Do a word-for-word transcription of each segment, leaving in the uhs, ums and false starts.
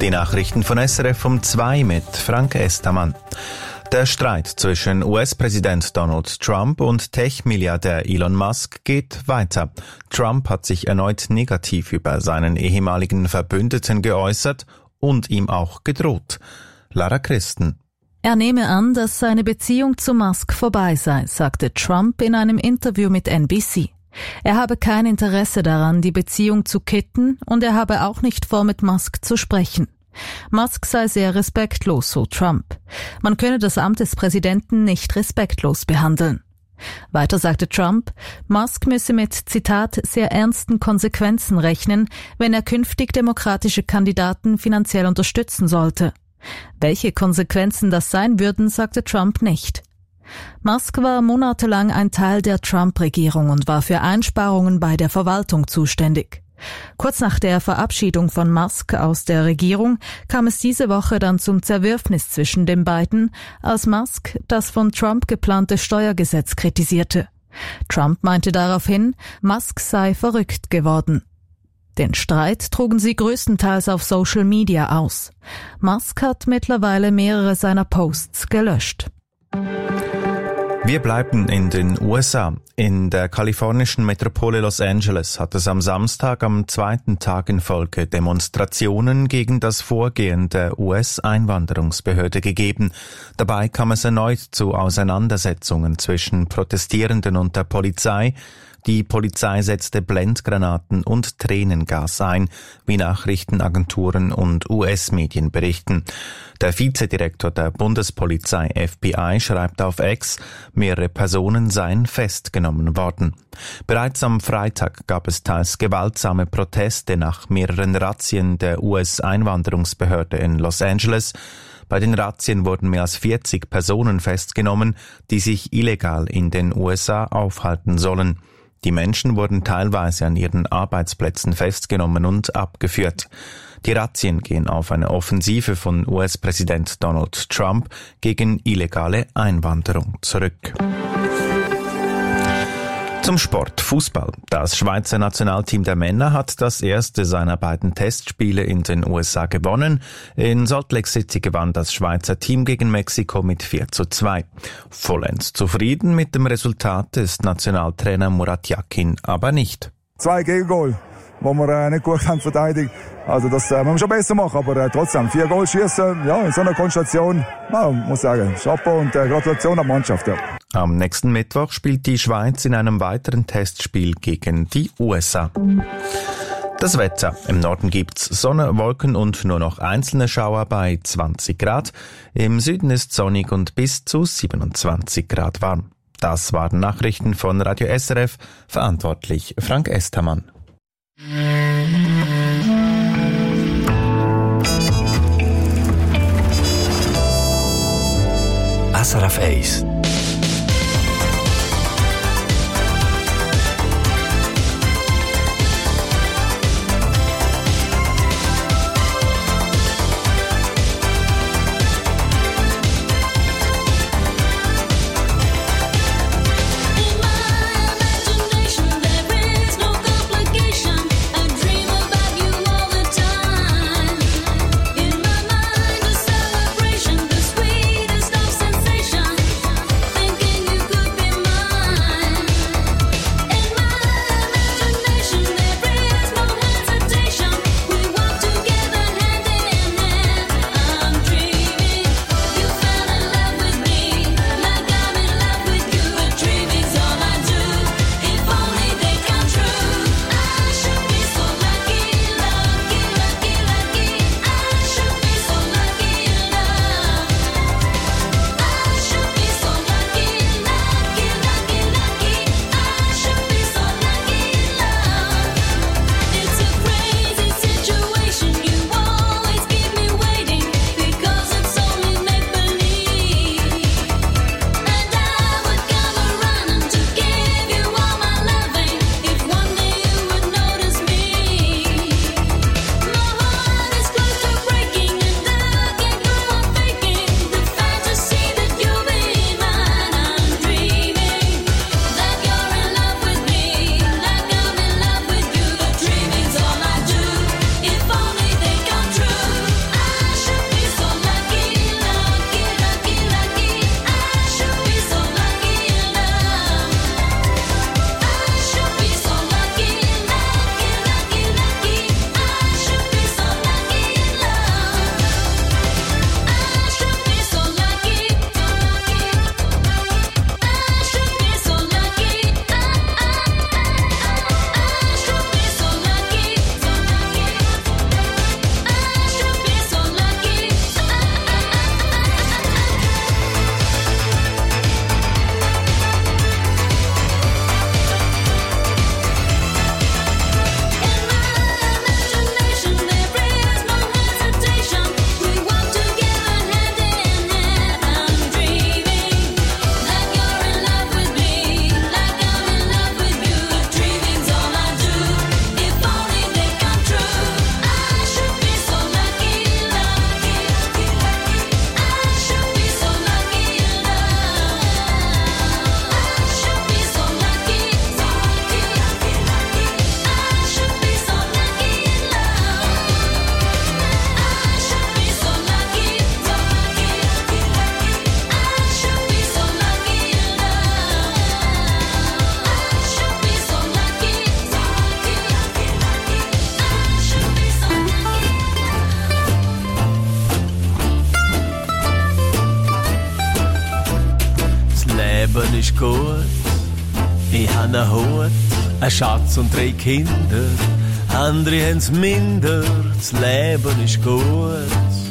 Die Nachrichten von S R F um zwei mit Frank Estermann. Der Streit zwischen U S-Präsident Donald Trump und Tech-Milliardär Elon Musk geht weiter. Trump hat sich erneut negativ über seinen ehemaligen Verbündeten geäußert und ihm auch gedroht. Lara Christen. Er nehme an, dass seine Beziehung zu Musk vorbei sei, sagte Trump in einem Interview mit N B C. Er habe kein Interesse daran, die Beziehung zu kitten, und er habe auch nicht vor, mit Musk zu sprechen. Musk sei sehr respektlos, so Trump. Man könne das Amt des Präsidenten nicht respektlos behandeln. Weiter sagte Trump, Musk müsse mit, Zitat, sehr ernsten Konsequenzen rechnen, wenn er künftig demokratische Kandidaten finanziell unterstützen sollte. Welche Konsequenzen das sein würden, sagte Trump nicht. Musk war monatelang ein Teil der Trump-Regierung und war für Einsparungen bei der Verwaltung zuständig. Kurz nach der Verabschiedung von Musk aus der Regierung kam es diese Woche dann zum Zerwürfnis zwischen den beiden, als Musk das von Trump geplante Steuergesetz kritisierte. Trump meinte daraufhin, Musk sei verrückt geworden. Den Streit trugen sie größtenteils auf Social Media aus. Musk hat mittlerweile mehrere seiner Posts gelöscht. Wir bleiben in den U S A. In der kalifornischen Metropole Los Angeles hat es am Samstag am zweiten Tag in Folge Demonstrationen gegen das Vorgehen der U S-Einwanderungsbehörde gegeben. Dabei kam es erneut zu Auseinandersetzungen zwischen Protestierenden und der Polizei. Die Polizei setzte Blendgranaten und Tränengas ein, wie Nachrichtenagenturen und U S-Medien berichten. Der Vizedirektor der Bundespolizei F B I schreibt auf X, mehrere Personen seien festgenommen worden. Bereits am Freitag gab es teils gewaltsame Proteste nach mehreren Razzien der U S-Einwanderungsbehörde in Los Angeles. Bei den Razzien wurden mehr als vierzig Personen festgenommen, die sich illegal in den U S A aufhalten sollen. Die Menschen wurden teilweise an ihren Arbeitsplätzen festgenommen und abgeführt. Die Razzien gehen auf eine Offensive von U S-Präsident Donald Trump gegen illegale Einwanderung zurück. Zum Sport. Fußball. Das Schweizer Nationalteam der Männer hat das erste seiner beiden Testspiele in den U S A gewonnen. In Salt Lake City gewann das Schweizer Team gegen Mexiko mit vier zu zwei. Vollends zufrieden mit dem Resultat ist Nationaltrainer Murat Yakin aber nicht. Zwei Gegengol, wo wir äh, nicht gut haben verteidigt. Also das äh, müssen wir schon besser machen, aber äh, trotzdem vier Goal schießen, ja, in so einer Konstellation, ja, muss sagen, Chapeau und äh, Gratulation an die Mannschaft. Ja. Am nächsten Mittwoch spielt die Schweiz in einem weiteren Testspiel gegen die U S A. Das Wetter. Im Norden gibt's Sonne, Wolken und nur noch einzelne Schauer bei zwanzig Grad. Im Süden ist sonnig und bis zu siebenundzwanzig Grad warm. Das waren Nachrichten von Radio S R F, verantwortlich Frank Estermann. S R F eins. einen Hut, einen Schatz und drei Kinder. Andere haben's minder, das Leben ist gut.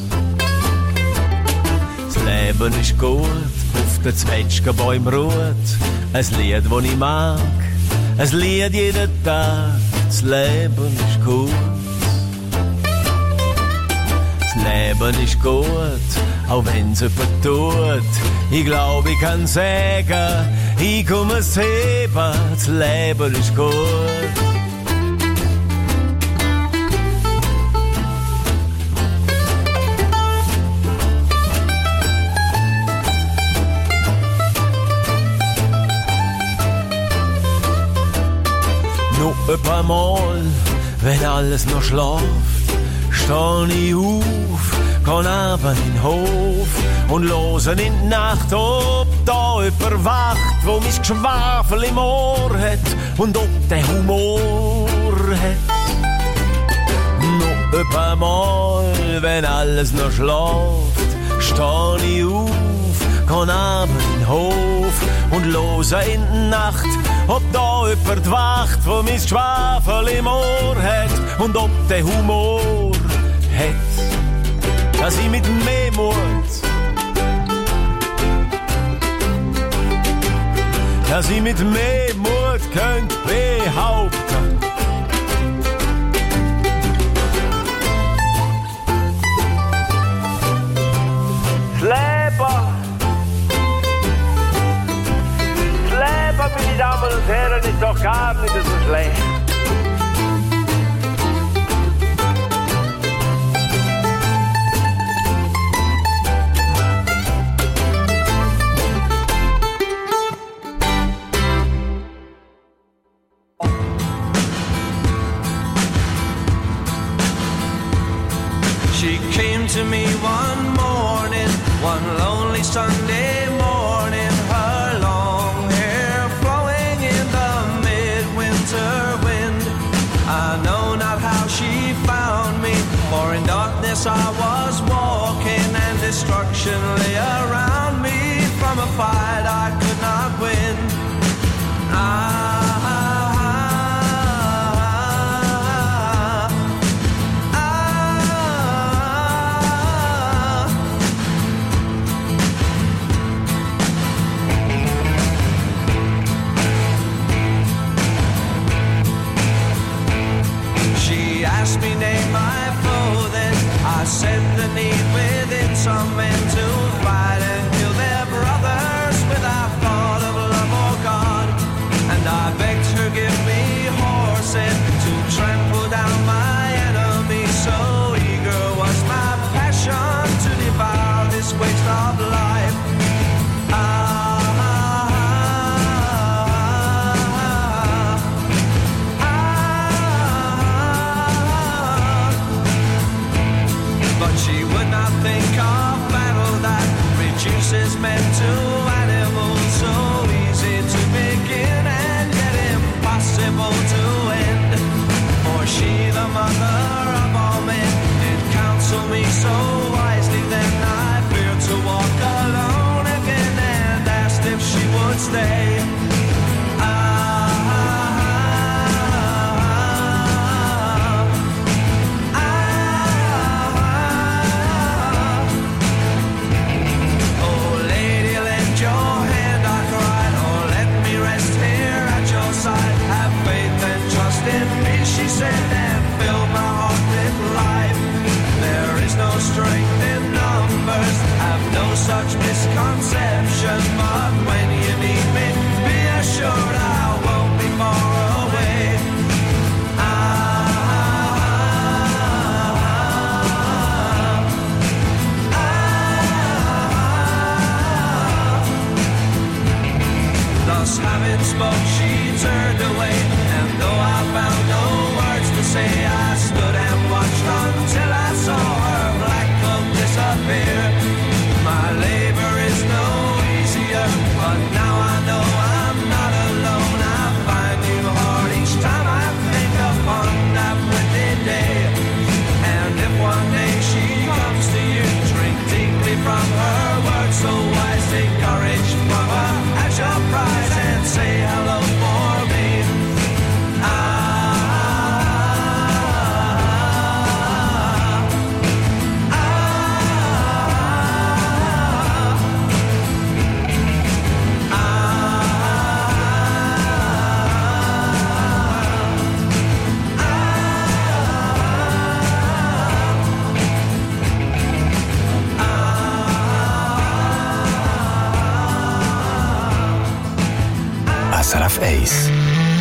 Das Leben ist gut, auf den Zwetschgenbäumen ruht. Ein Lied, das ich mag, ein Lied jeden Tag. Das Leben ist gut. Das Leben ist gut, auch wenn's jemand tut. Ich glaub, ich kann sagen, ich komme es heben. Das Leben ist gut. Nur ein paar Mal, wenn alles noch schlaft, steh ich auf, geh neben in den Hof und höre in die Nacht, ob da jemand wacht, wo mein Geschwafel im Ohr hat und ob der Humor hat. Nur ein paar Mal, wenn alles noch schlaft, steh ich auf, geh neben in den Hof und höre in die Nacht, ob da jemand wacht, wo mein Geschwafel im Ohr hat und ob der Humor hat, dass ich mit mehr Mut, dass ich mit mehr Mut könnt behaupten. Das Leben, das Leben, meine Damen und Herren, ist doch gar nicht so schlecht. To me one morning, one lonely Sunday morning, her long hair flowing in the midwinter wind. I know not how she found me, for in darkness I was walking and destruction lay around me from a fight I could not win. I me name my foe, then I said the need within some men to fight and kill their brothers without thought of love or God. And I begged her give me horses to trample down my enemies. So eager was my passion to devour this waste of life. I She would not think of battle that reduces men to animals. So easy to begin and yet impossible to end. For she, the mother of all men, did counsel me so wisely. Then I feared to walk alone again and asked if she would stay. She said and filled my heart with life. There is no strength in numbers, have no such misconception. But when you need me, be assured I won't be far away. Ah, ah, ah. Thus having spoke, she turned away, and though I found no to say, I stood and watched until I saw her black cloak disappear. My labor is no easier, but now I know I'm not alone. I find new heart each time I think upon that windy day. And if one day she comes to you, drink deeply from her words so wise, take courage from her at your prize and say hello for me. eins.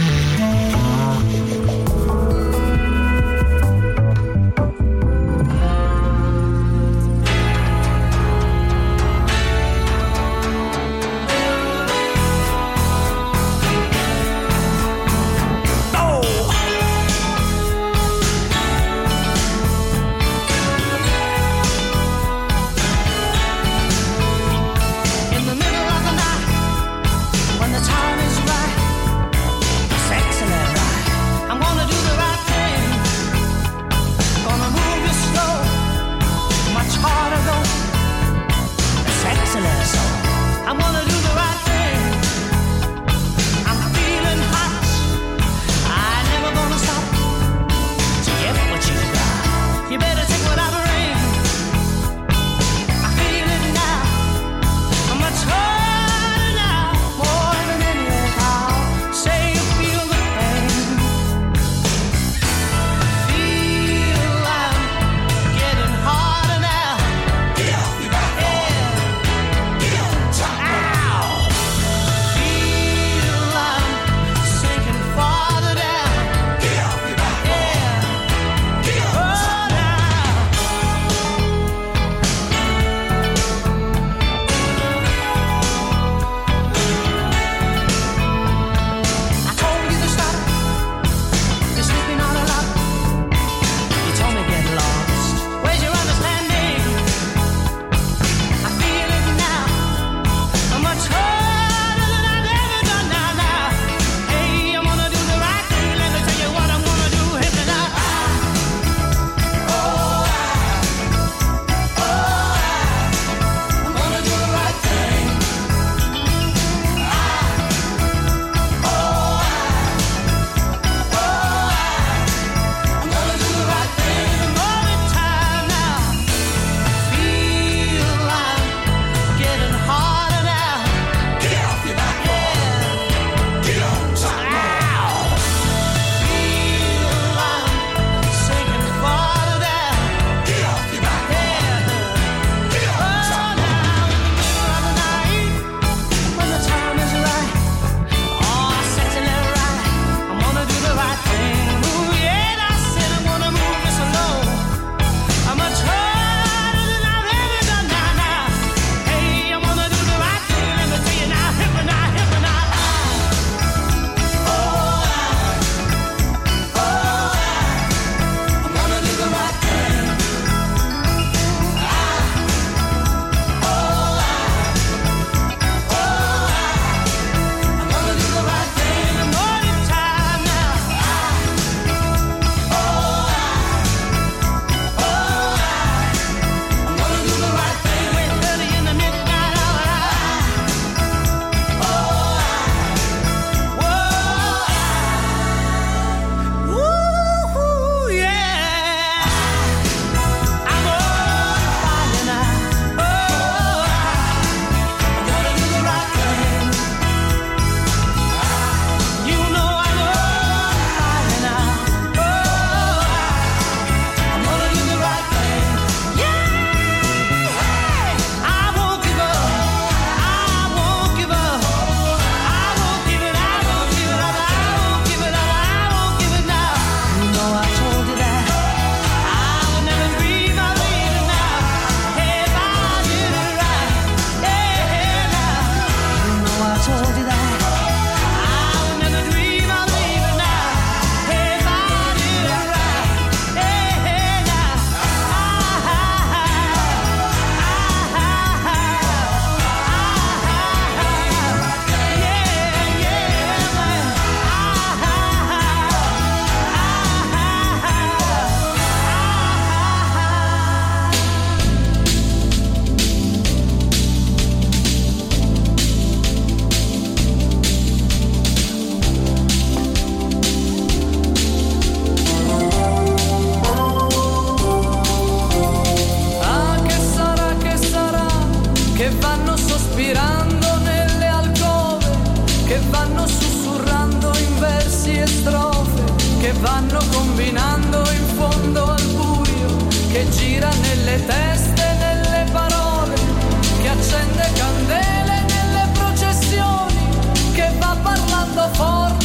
vanno combinando in fondo al buio, che gira nelle teste, nelle parole, che accende candele nelle processioni, che va parlando forte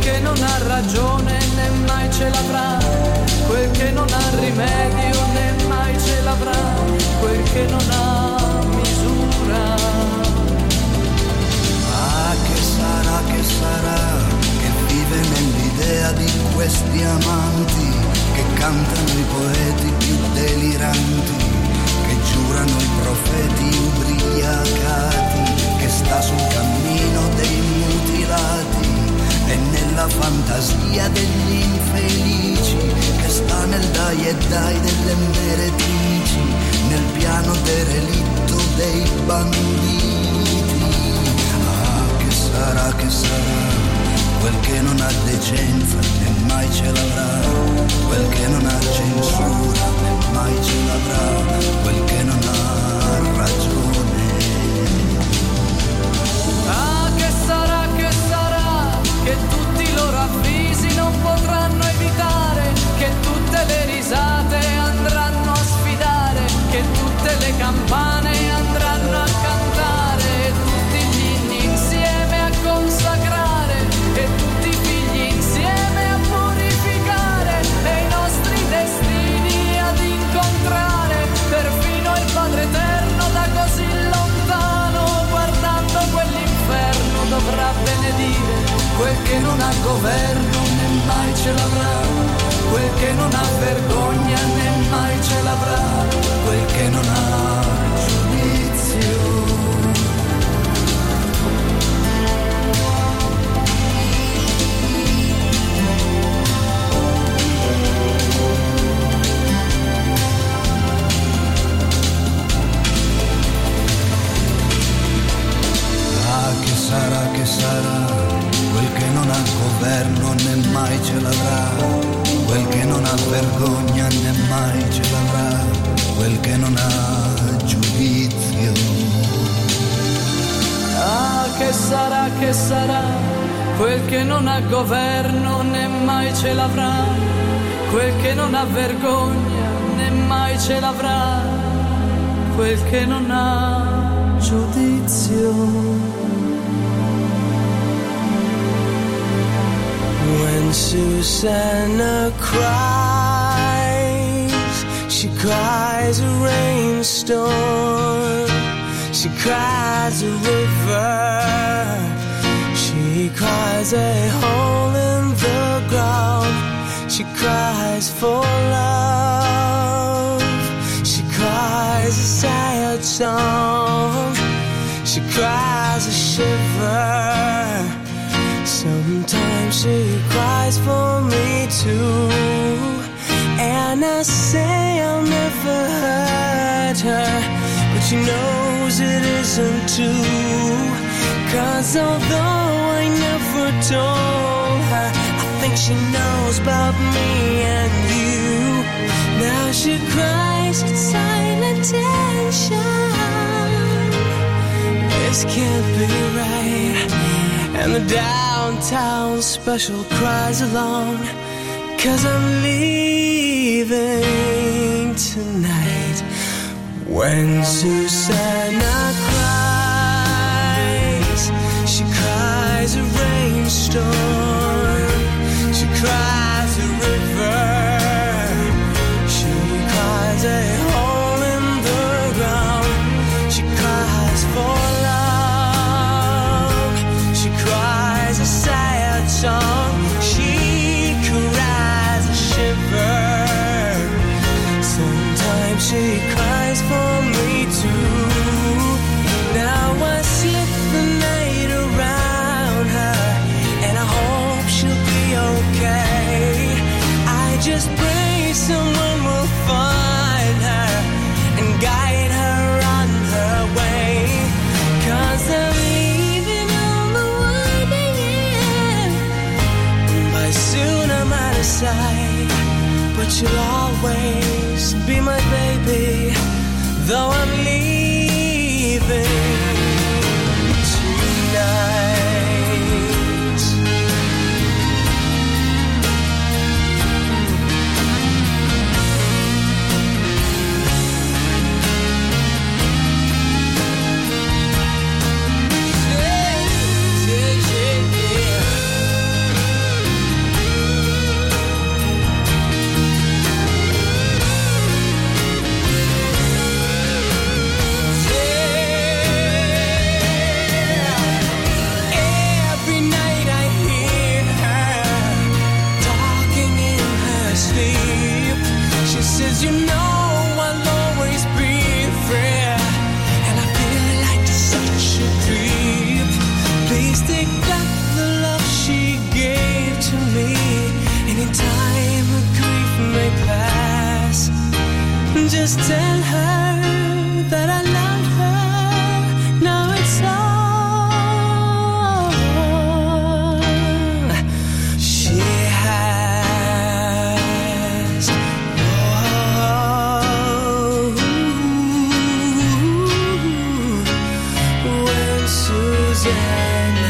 che non ha ragione né mai ce l'avrà, quel che non ha rimedio né mai ce l'avrà, quel che non ha misura. Ah, che sarà, che sarà, che vive nell'idea di questi amanti, che cantano i poeti più deliranti, che giurano i profeti ubriacati, che sta sul cammino dei mutilati e nella fantasia degli infelici, che sta nel dai e dai delle meretrici, nel piano derelitto dei banditi. Ah, che sarà, che sarà, quel che non ha decenza né mai ce l'avrà, quel che non ha censura né mai ce l'avrà, quel che non ha ragione. Ah, che sarà, che sarà, che tutti i loro avvisi non potranno evitare, che tutte le risate andranno a sfidare, che tutte le campane andranno a cantare, tutti gli inni insieme a consacrare, e tutti i figli insieme a purificare, e i nostri destini ad incontrare, perfino il Padre Eterno da così lontano, guardando quell'inferno dovrà benedire, quel che non ha governo né mai ce l'avrà, quel che non ha vergogna né mai ce l'avrà, quel che non ha giudizio. Che sarà, che sarà, quel che non ha governo né mai ce l'avrà, quel che non ha vergogna né mai ce l'avrà, quel che non ha giudizio. Ah, che sarà, che sarà, quel che non ha governo né mai ce l'avrà, quel che non ha vergogna né mai ce l'avrà, quel che non ha giudizio. When Susanna cries, she cries a rainstorm, she cries a river, she cries a hole in the ground, she cries for love, she cries a sad song, she cries a shiver. Sometimes she cries for me too, and I say I'll never hurt her, but she knows it isn't true. Cause although I never told her, I think she knows about me and you. Now she cries in silent tension. This can't be right. And the downtown special cries along, 'cause I'm leaving tonight. When Susanna cries, she cries a rainstorm, she cries a river, she cries a hole in the ground, she cries for cries a sad song, she cries a shiver. Sometimes she cries for me too. Now I slip the night around her, and I hope she'll be okay. I just pray someone will find her and guide her on her way. 'Cause I'm soon I'm out of sight, but you'll always be my baby, though I'm leaving tonight. Yeah, yeah, yeah. just tell her that I love her. Now it's all she has. Oh, when Susanna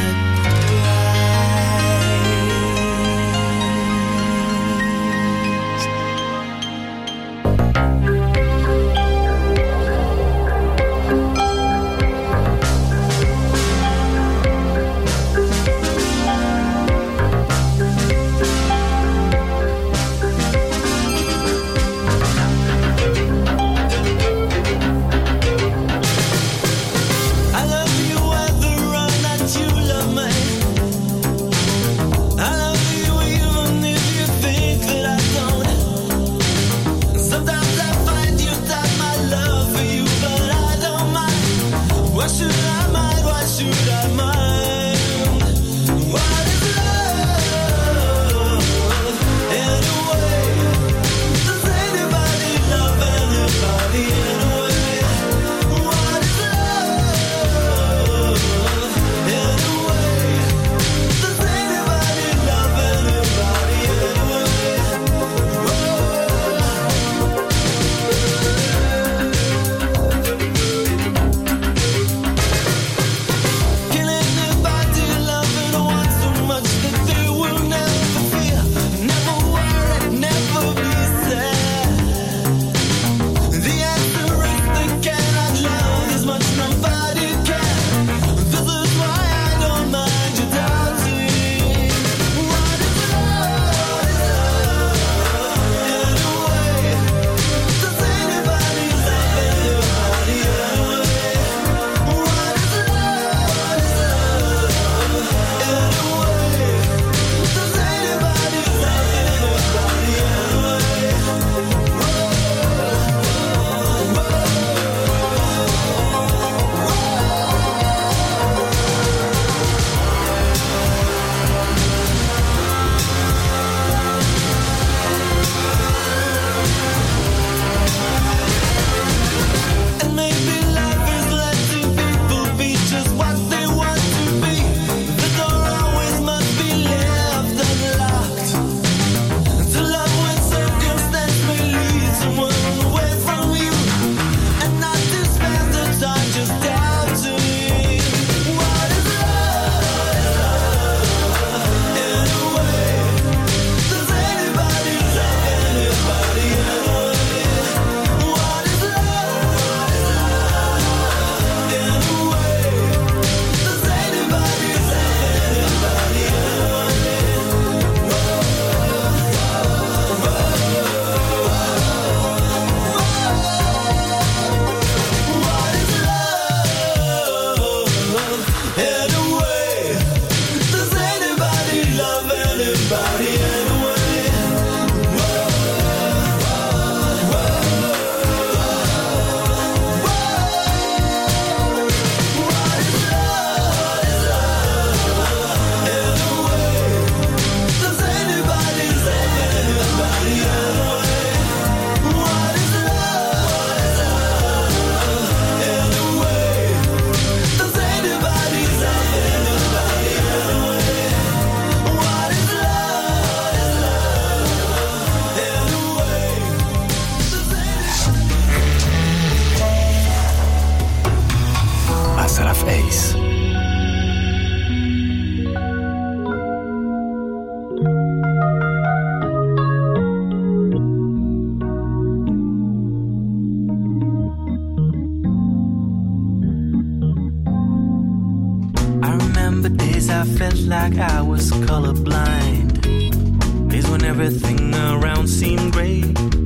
like I was colorblind. Days when everything around seemed gray.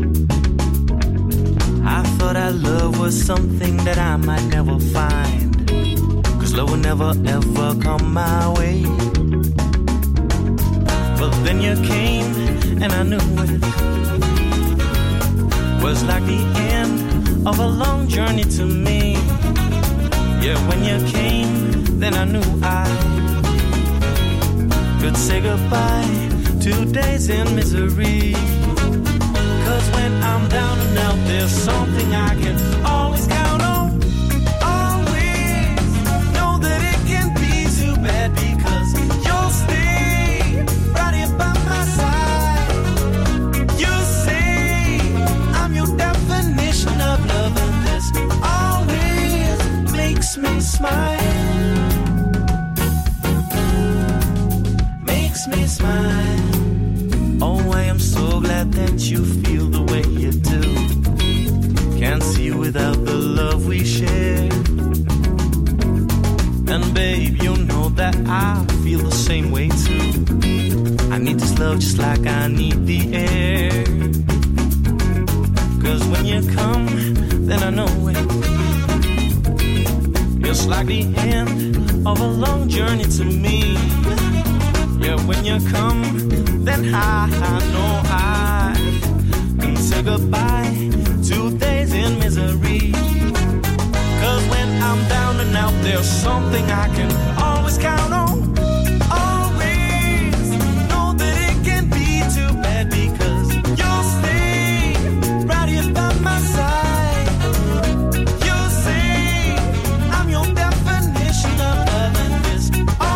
I thought our love was something that I might never find, 'cause love would never ever come my way. But then you came and I knew it was like the end of a long journey to me. Yeah, when you came, then I knew I could say goodbye to days in misery. 'Cause when when I'm down and out, there's something I can always count on. Always know that it can be too bad because you'll stay right here by my side. You say I'm your definition of love, and this always makes me smile. Makes me smile. Oh, I am so glad that you feel the way you do. Can't see without the love we share. And babe, you know that I feel the same way too. I need this love just like I need the air. Cause when you come, then I know it. It's like the end of a long journey to me. Yeah, when you come, then I, I know I can say goodbye to days in misery. Cause when I'm down and out, there's something I can always count on. Always know that it can be too bad because you'll stay right here by my side. You say I'm your definition of love, and this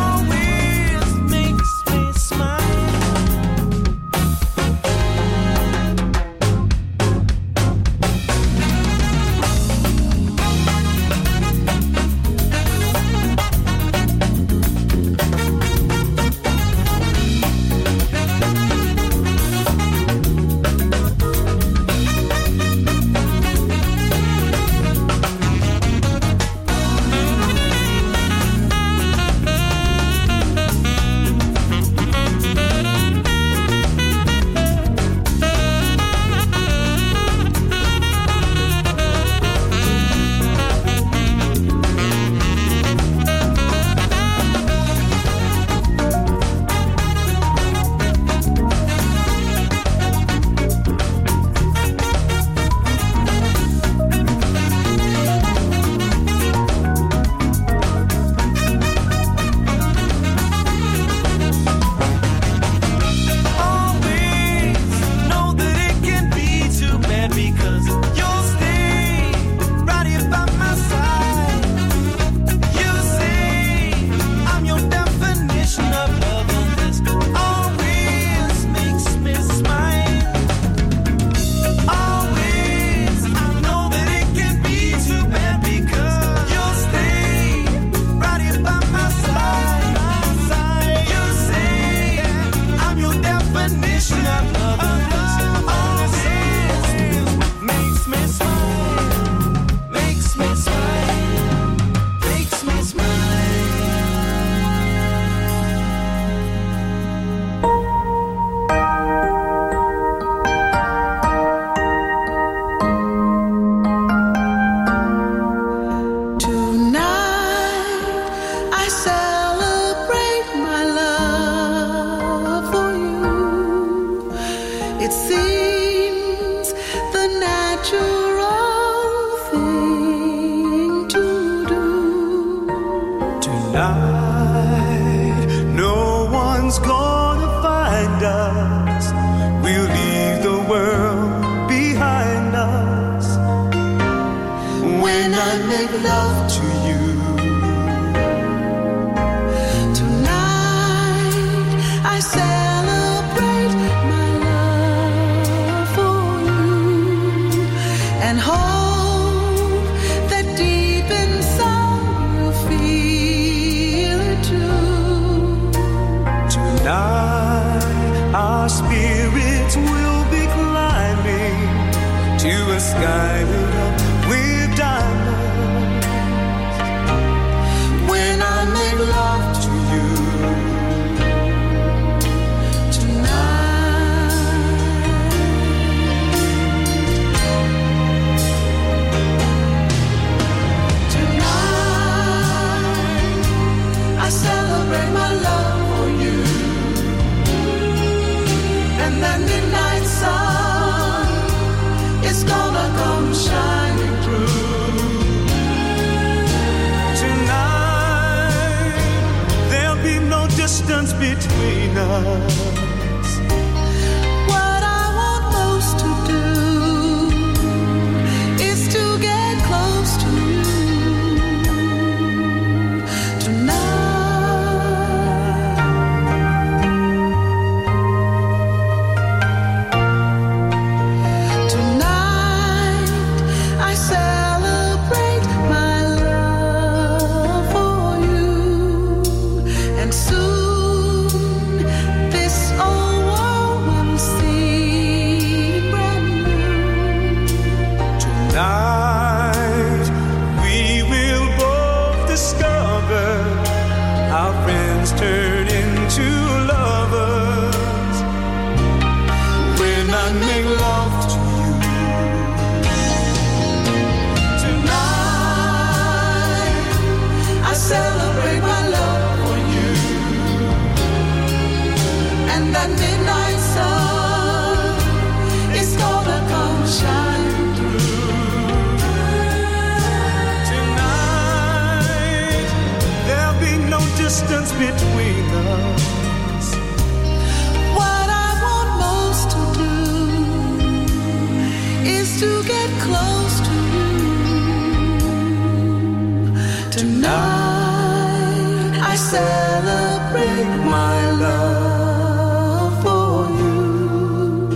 always makes me smile. Between us, what I want most to do between us. What I want most to do is to get close to you. Tonight I celebrate my love for you.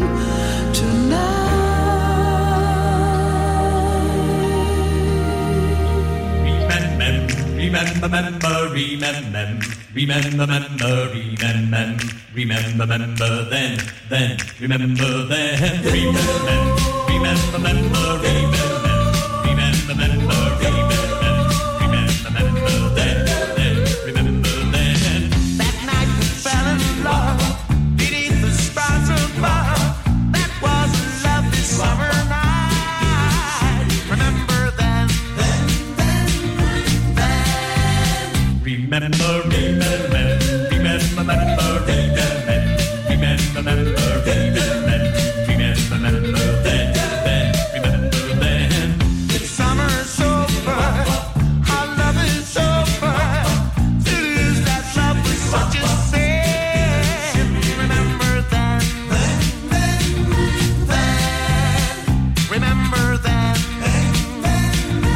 Remember, remember, remember, remember, remember, remember, remember, remember, then, then, remember, then, remember, remember, remember, remember, remember, remember, remember, remember, then, then, remember, then. That night we fell in love beneath the stars above. That was a lovely summer night. Remember then, then, then, then. Remember, remember, remember, remember, remember, remember, remember, remember, then, then, remember then. The summer is over, our love is over. To lose that love was such a sin. Remember then, then, then, then. Remember then, then, then,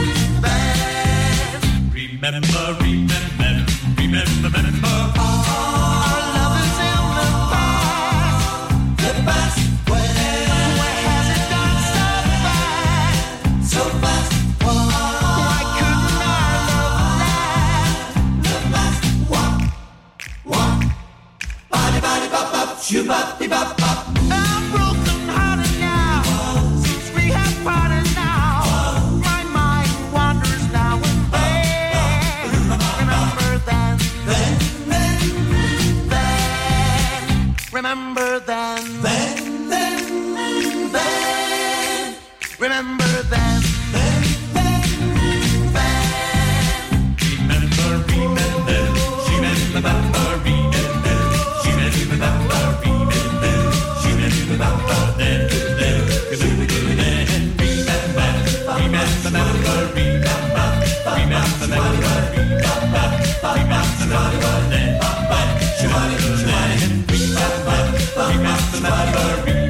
then. Remember, remember, remember, remember. Our love is in the past, the past. Where, where has it gone so fast, so fast? Why couldn't our love last, last? Walk, walk, body, body, bop, bop, shoo, bop, bop, bop. I'm broken hearted now, since we have parted now. My mind wanders now and then. Remember then, then, then, then. Remember then, then, then, then. Remember then, then, then, then. Remember, remember, she remember, remember, she remember, remember, she remember, then, then, remember, then, remember, remember, remember, remember, remember, remember, then, she remember, then, remember, remember,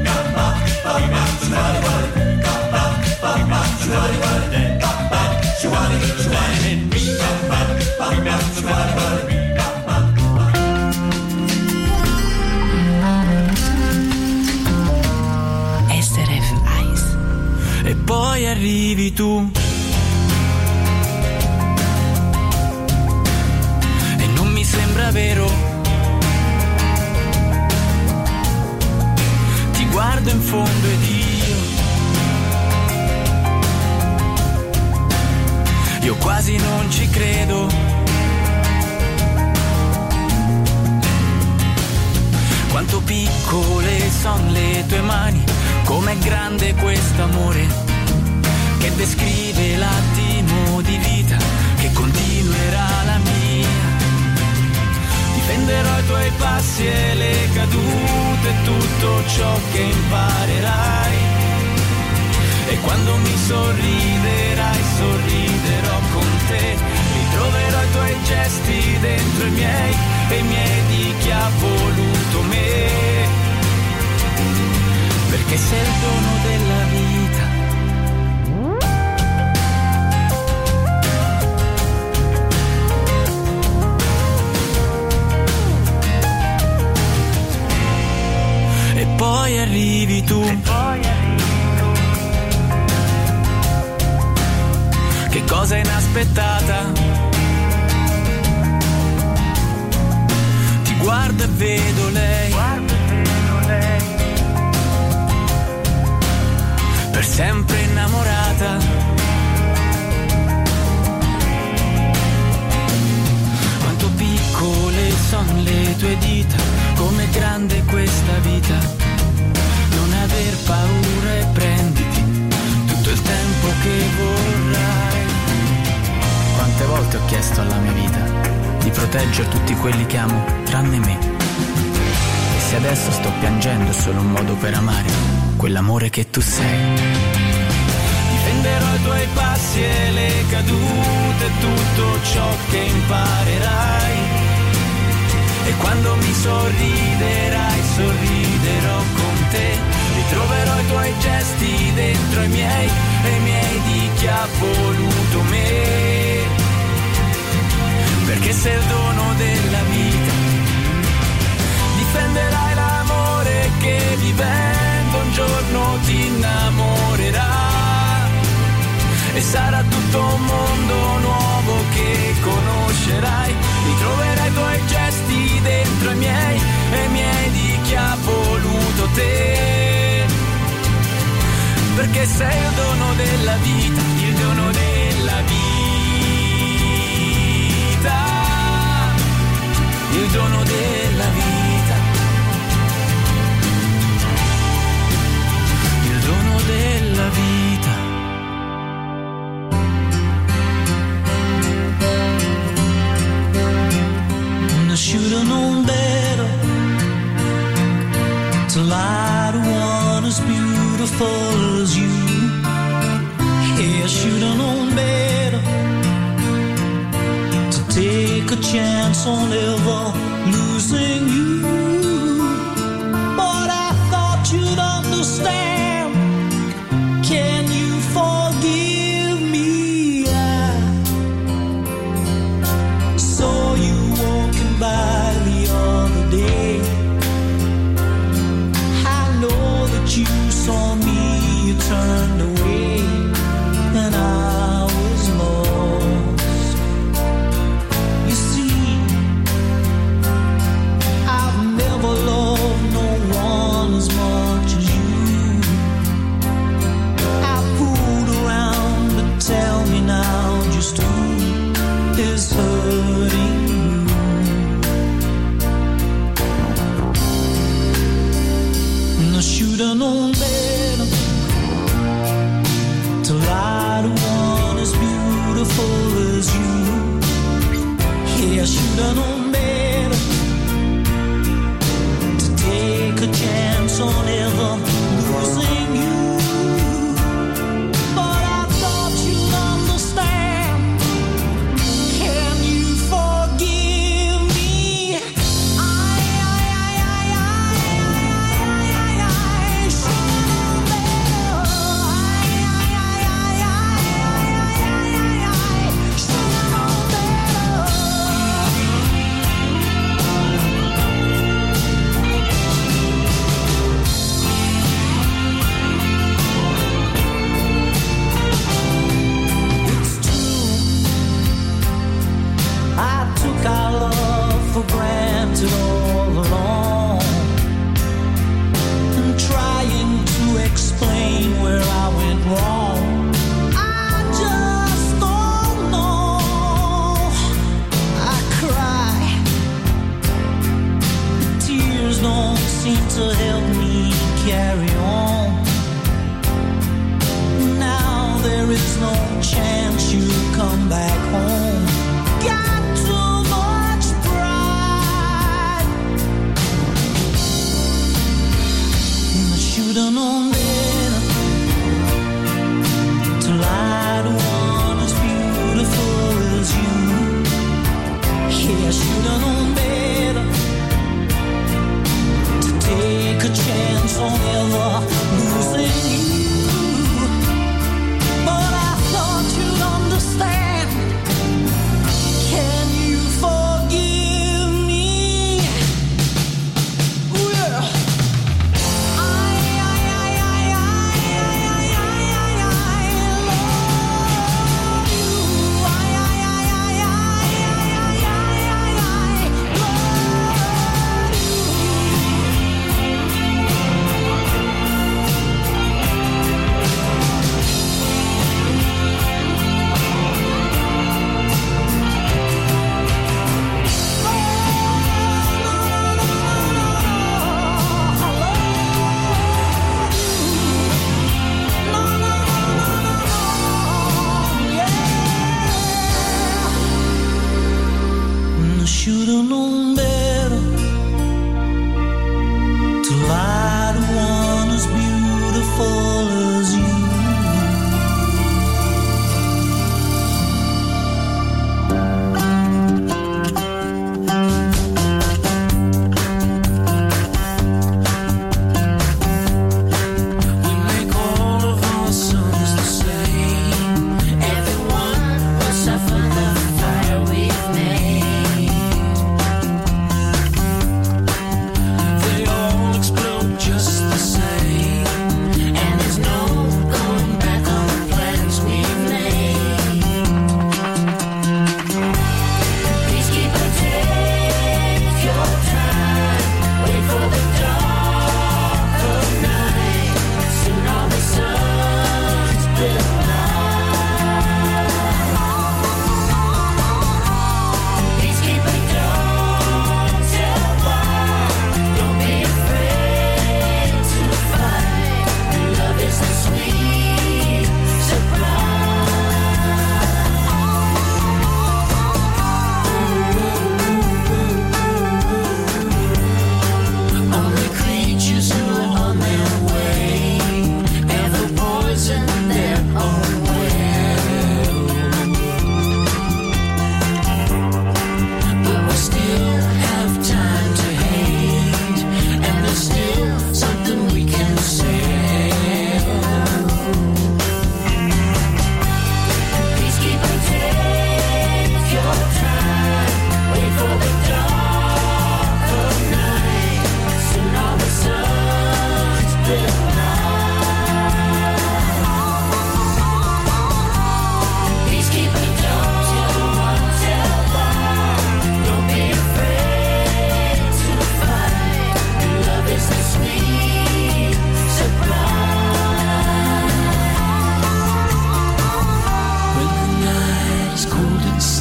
S R F Ice. E poi arrivi tu e non mi sembra vero. Ti guardo in fondo ed io Io quasi non ci credo. Quanto piccole son le tue mani, com'è grande quest'amore che descrive l'attimo di vita che continuerà la mia. Difenderò i tuoi passi e le cadute, tutto ciò che imparerai. E quando mi sorriderai, sorriderò con te. Ritroverò i tuoi gesti dentro i miei e i miei di chi ha voluto me. Perché sei il dono della vita. E poi arrivi tu. E poi arrivi tu. Che cosa inaspettata. Ti guardo e vedo lei. Guardo e vedo lei. Per sempre innamorata. Quanto piccole son le tue dita, com'è grande questa vita. Non aver paura e prenditi tutto il tempo che vorrai. Quante volte ho chiesto alla mia vita di proteggere tutti quelli che amo, tranne me. E se adesso sto piangendo è solo un modo per amare quell'amore che tu sei. Difenderò i tuoi passi e le cadute, tutto ciò che imparerai. E quando mi sorriderai, sorriderò con te. Ritroverò i tuoi gesti dentro i miei, e i miei di chi ha voluto me. Perché sei il dono della vita, difenderai l'amore che vivendo un giorno ti innamorerà. E sarà tutto un mondo nuovo che conoscerai. Ritroverai i tuoi gesti dentro i miei, e i miei di chi ha voluto te. Perché sei il dono della vita, il dono della vita, il dono della vita, il dono della vita. Should've known better to lie to one as beautiful as you. Yeah, I should've known better to take a chance on ever losing you. But I thought you'd understand. Can you forgive me? I saw you walking by the other day. I know that you saw me, you turned away, and I was lost. You see, I've never loved no one as much as you. I fooled around, but tell me now just who is hurting you. I should've known better to lie to one as beautiful as you. Yeah, I should've known better to take a chance on ever losing you. But I thought you'd understand. Can you forgive me? I, I, I, I, I, I, I, I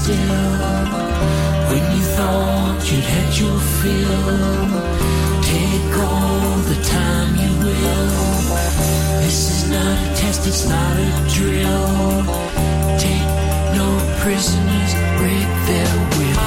still. When you thought you'd had your fill, take all the time you will. This is not a test, it's not a drill. Take no prisoners, break their will.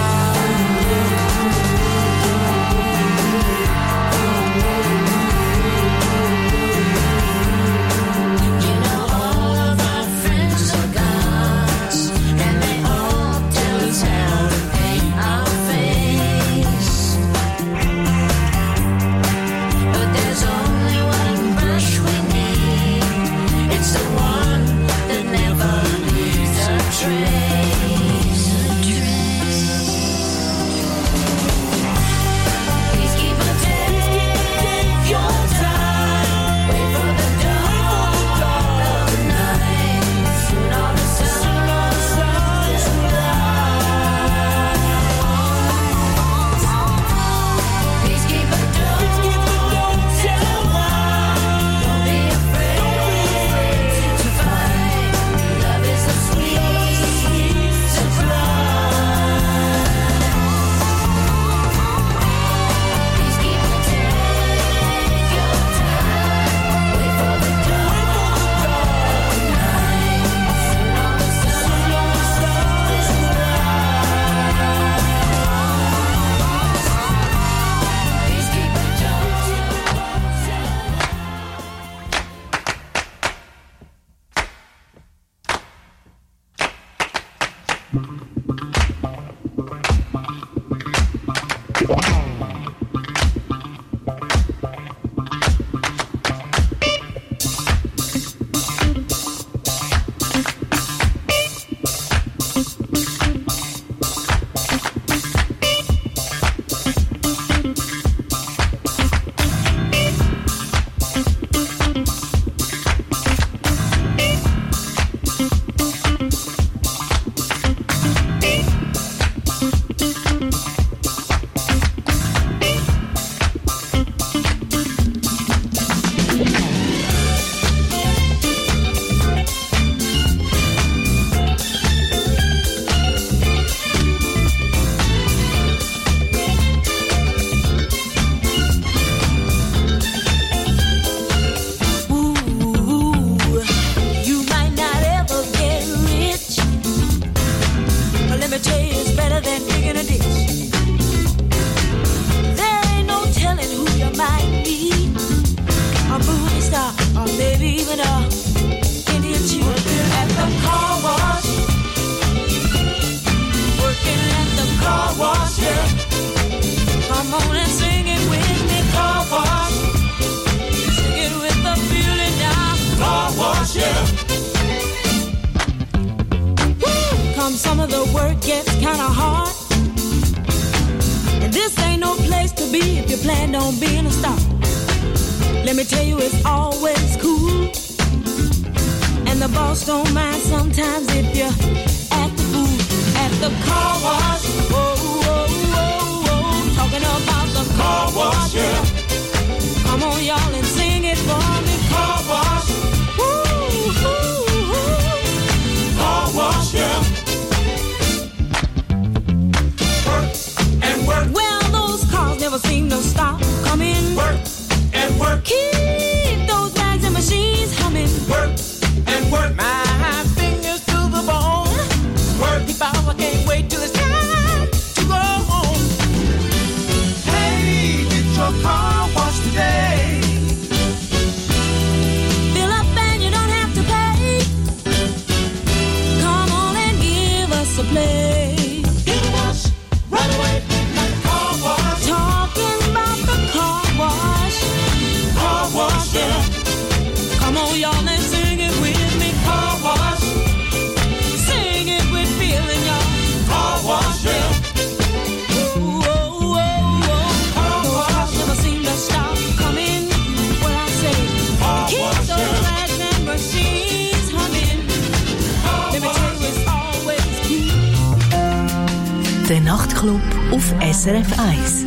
Der Nachtclub auf S R F eins.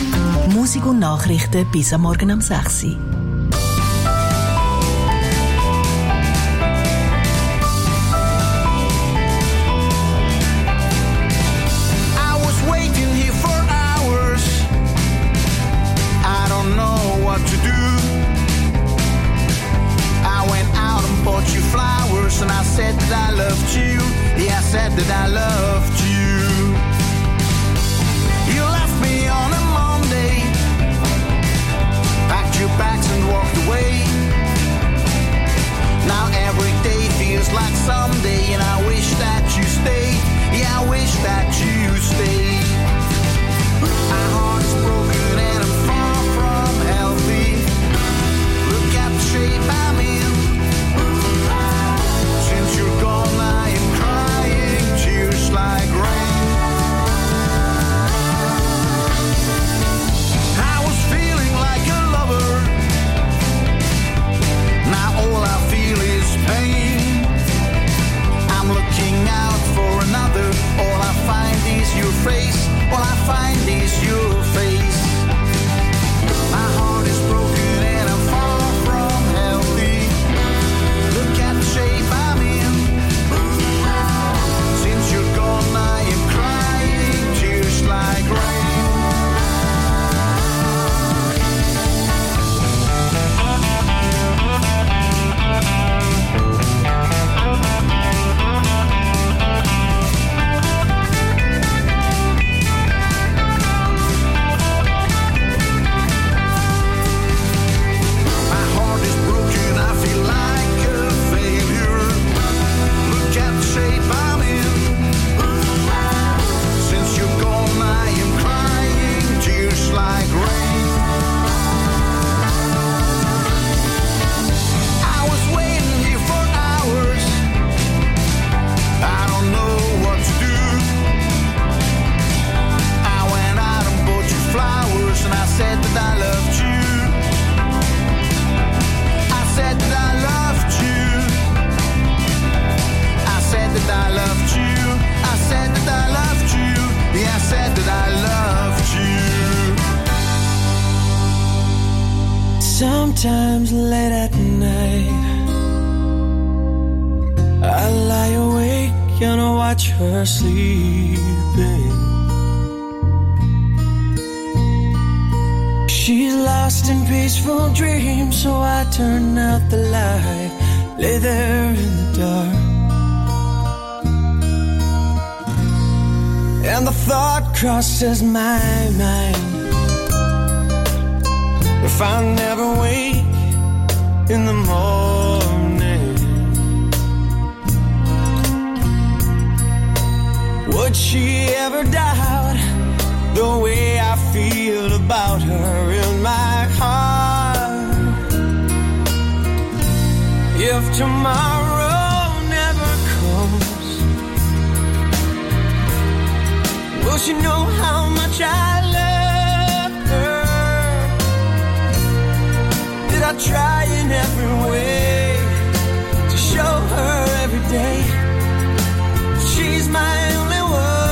Musik und Nachrichten bis am Morgen um sechs Uhr. loved you. Yeah, I said that I loved you. You left me on a Monday, packed your bags and walked away. Now every day feels like Sunday, and I wish that you stayed. Yeah, I wish that you stayed. My heart is broken and I'm far from healthy. Look at the shape I'm in. Since you're gone I am crying tears like rain. I was feeling like a lover. Now all I feel is pain. I'm looking out for another. All I find is your face. All I find is your face. My heart is broken and I'm far from healthy. Look at the shape I'm in. Since you're gone I am crying tears like rain. Sometimes late at night I lie awake and I watch her sleeping. She's lost in peaceful dreams, so I turn out the light, lay there in the dark. And the thought crosses my mind, if I never wake in the morning, would she ever doubt the way I feel about her in my heart? If tomorrow never comes, will she know how much I love her? Did I try in every way to show her every day she's my only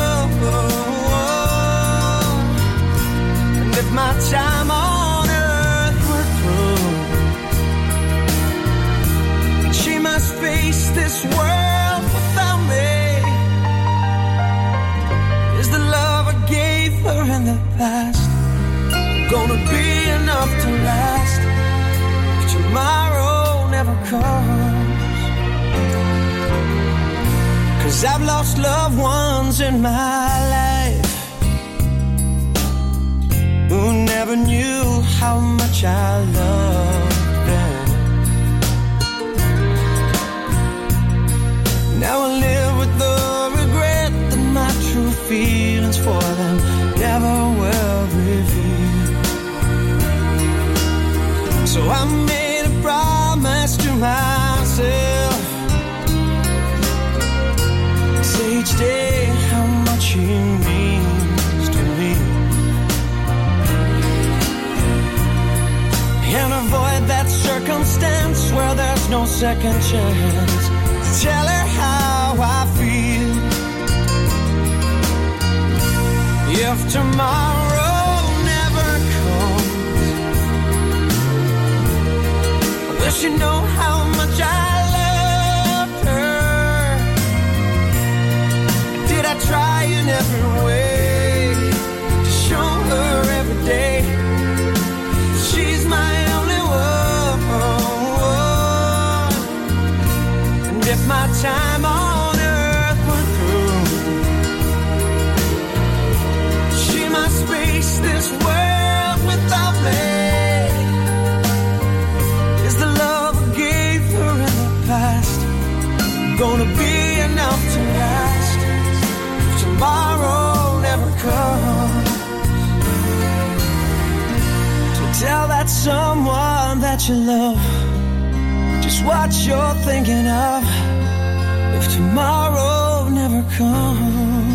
one? And if my time on earth were through, she must face this world without me, is the love I gave her in the past gonna be enough to last if tomorrow never comes? 'Cause I've lost loved ones in my life who never knew how much I loved them. Now I live with the regret that my true feelings for them never will reveal. So I made a promise to myself, say each day how much he means to me, and avoid that circumstance where there's no second chance to tell her how I feel. If tomorrow never comes, will she know how much I love her? Did I try in every way to show her every day she's my only one? And if my time on tomorrow never comes. So tell that someone that you love just what you're thinking of if tomorrow never comes.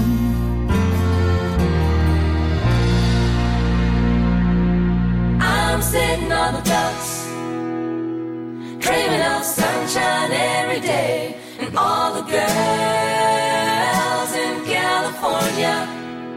I'm sitting on the docks, dreaming of sunshine every day, and all the girls in California.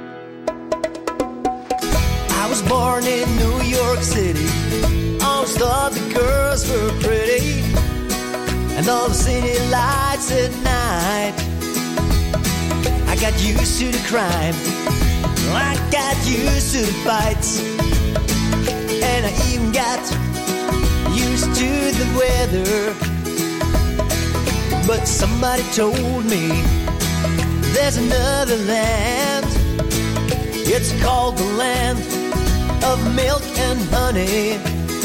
I was born in New York City, always thought the girls were pretty, and all the city lights at night. I got used to the crime, I got used to the fights, and I even got used to the weather. But somebody told me there's another land. It's called the land of milk and honey.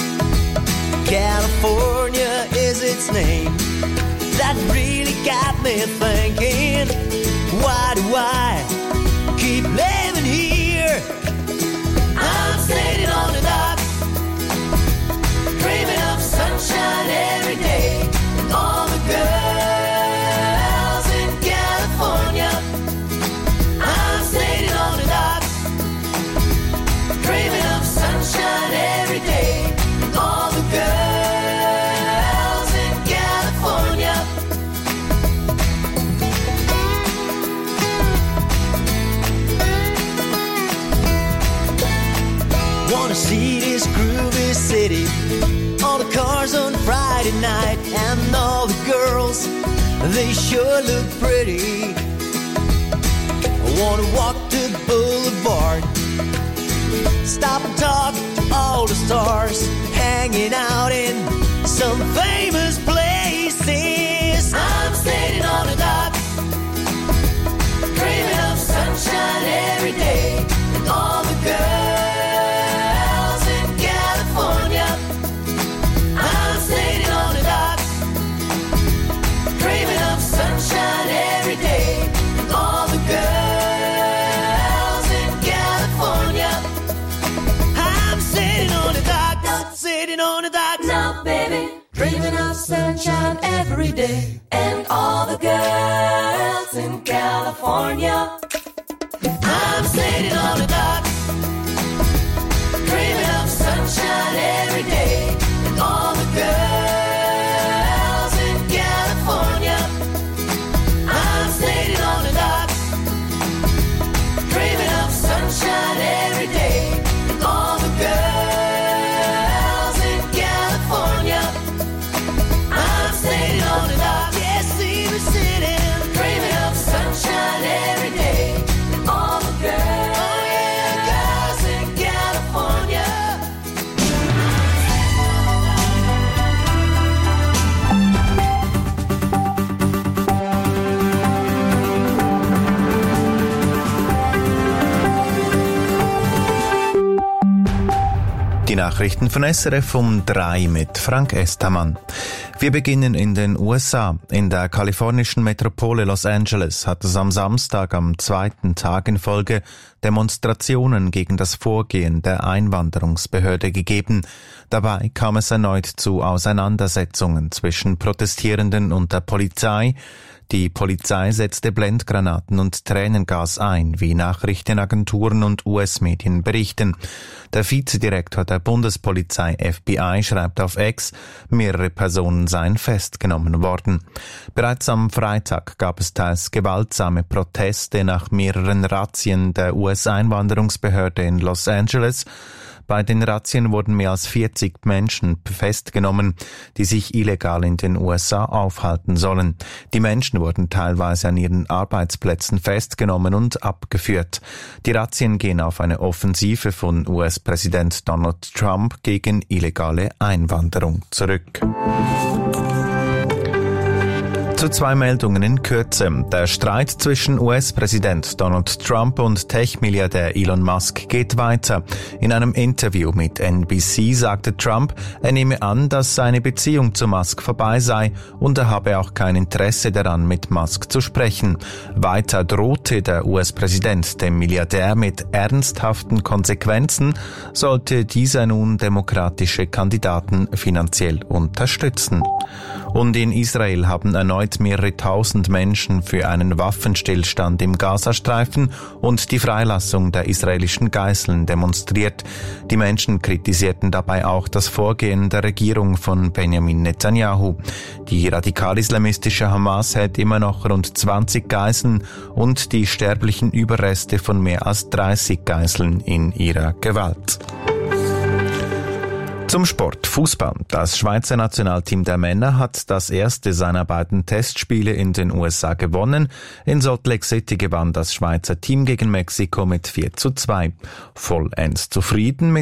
California is its name. That really got me thinking, why do I keep living here? I'm sitting on the docks, dreaming of sunshine every day, and all the girls in California. I'm sitting on the docks, dreaming of sunshine every day, and all the girls in California. Wanna see this groovy city, all the cars on Friday night, and all the girls, they sure look pretty. I wanna walk the boulevard, stop and talk to all the stars, hanging out in some famous places. I'm sitting on the docks, dreaming of sunshine every day, and all the girls in California. I'm sitting on the docks, dreaming of sunshine every day, and all the girls in California. I'm sitting on the docks, sitting on the docks. Now, baby, dreaming of sunshine every day, and all the girls in California. I'm sitting on the docks, dreaming of sunshine every day, and all the girls in California. I'm sitting on the docks, dreaming of sunshine every day, and all the girls in California. I'm sitting on the docks, yes, see me sitting, dreaming of sunshine every day, and all the girls, oh yeah, girls in California. Die Nachrichten von S R F um drei mit Frank Estermann. Wir beginnen in den U S A. In der kalifornischen Metropole Los Angeles hat es am Samstag am zweiten Tag in Folge Demonstrationen gegen das Vorgehen der Einwanderungsbehörde gegeben. Dabei kam es erneut zu Auseinandersetzungen zwischen Protestierenden und der Polizei. Die Polizei setzte Blendgranaten und Tränengas ein, wie Nachrichtenagenturen und U S-Medien berichten. Der Vizedirektor der Bundespolizei F B I schreibt auf X, mehrere Personen seien festgenommen worden. Bereits am Freitag gab es teils gewaltsame Proteste nach mehreren Razzien der U S-Einwanderungsbehörde in Los Angeles. Bei den Razzien wurden mehr als vierzig Menschen festgenommen, die sich illegal in den U S A aufhalten sollen. Die Menschen wurden teilweise an ihren Arbeitsplätzen festgenommen und abgeführt. Die Razzien gehen auf eine Offensive von U S-Präsident Donald Trump gegen illegale Einwanderung zurück. Zu zwei Meldungen in Kürze. Der Streit zwischen U S-Präsident Donald Trump und Tech-Milliardär Elon Musk geht weiter. In einem Interview mit N B C sagte Trump, er nehme an, dass seine Beziehung zu Musk vorbei sei und er habe auch kein Interesse daran, mit Musk zu sprechen. Weiter drohte der U S-Präsident dem Milliardär mit ernsthaften Konsequenzen, sollte dieser nun demokratische Kandidaten finanziell unterstützen. Und in Israel haben erneut mehrere tausend Menschen für einen Waffenstillstand im Gazastreifen und die Freilassung der israelischen Geiseln demonstriert. Die Menschen kritisierten dabei auch das Vorgehen der Regierung von Benjamin Netanyahu. Die radikal-islamistische Hamas hält immer noch rund zwanzig Geiseln und die sterblichen Überreste von mehr als dreißig Geiseln in ihrer Gewalt. Zum Sport. Fußball. Das Schweizer Nationalteam der Männer hat das erste seiner beiden Testspiele in den U S A gewonnen. In Salt Lake City gewann das Schweizer Team gegen Mexiko mit vier zu zwei. Vollends zufrieden mit